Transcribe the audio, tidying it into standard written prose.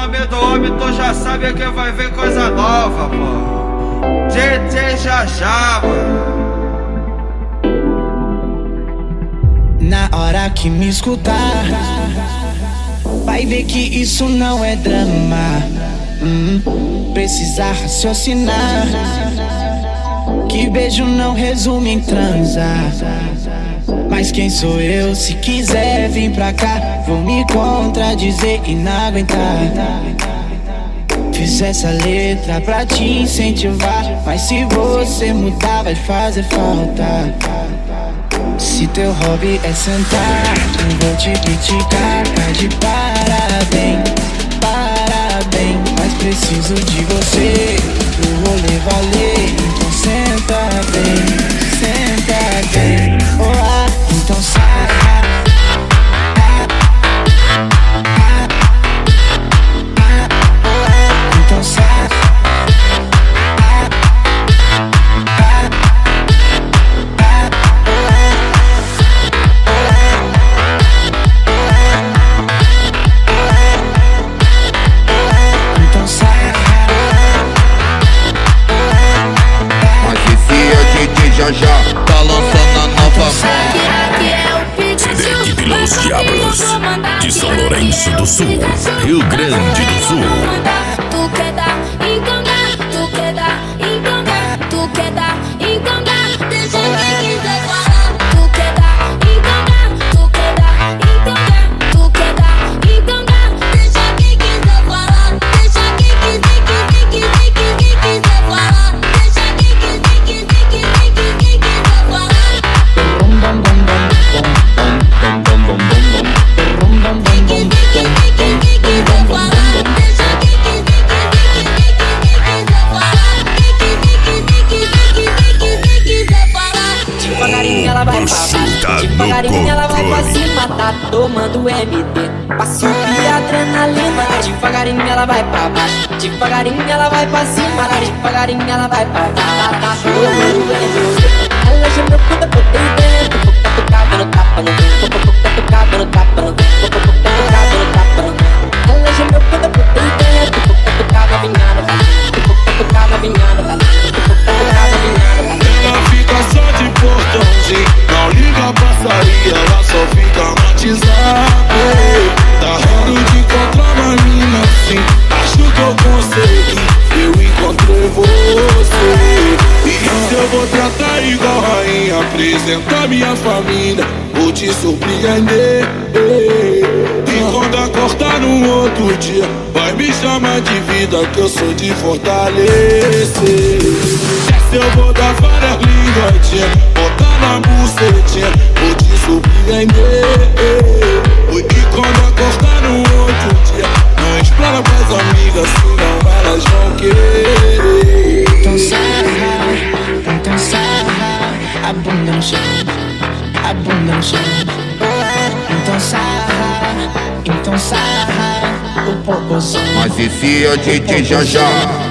nome do homem, tu já sabe que vai ver coisa nova, pô. DJ Já, mano. Na hora que me escutar, vai ver que isso não é drama. Precisa raciocinar, que beijo não resume em transar. Mas quem sou eu? Se quiser vir pra cá, vou me contradizer e não aguentar. Fiz essa letra pra te incentivar, mas se você mudar vai fazer falta. Se teu hobby é sentar, não vou te criticar, tá de parabéns, parabéns. Mas preciso de você pro rolê valer, então senta bem, olá, então sai. Então sai. Já tá lançando a nova moda. Da equipe Los Diablos de São Lourenço do Sul, Rio Grande do Sul. Tu quer dar, então dá. Tu quer dar, então dá. Tu quer dar, então dá. Deixa quem quiser falar. Tu quer dar, então dá. Tu quer dar, então dá. Tu quer dar, então dá. Deixa quem quiser falar. Deixa quem quiser falar. Deixa quem quiser falar. Devagarinho ela vai pra baixo, devagarinho ela vai pra cima, tá tomando MD. Passa o adrenalina, devagarinho ela vai pra baixo, devagarinho ela vai pra cima, devagarinho ela vai pra baixo, tá tomando MD. Ela já me puta por dentro, boca tocada no tapa no vento, boca tocada no tapa no vento, boca tocada no tapa no vento. Ela já me puta por dentro, boca tocada vinhada, boca tocada vinhada, boca tocada vinhada. Ela fica só de portãozinho, não liga pra sair, ela só fica no WhatsApp. Tá rindo de encontrar uma mina assim, acho que eu consegui, eu encontrei você. E se eu vou tratar igual rainha, apresentar minha família, vou te surpreender. E quando acordar no outro dia, vai me chamar de vida, que eu sou de fortalecer. Se eu vou dar várias ligadinhas, botar na bucetinha, vou te surpreender. E quando acordar no outro dia, não explana pras amigas, senão elas vão querer. Então sarra, a bunda no chão, a bunda no chão. Então sarra, o popozão. Mas esse é o DJ Já.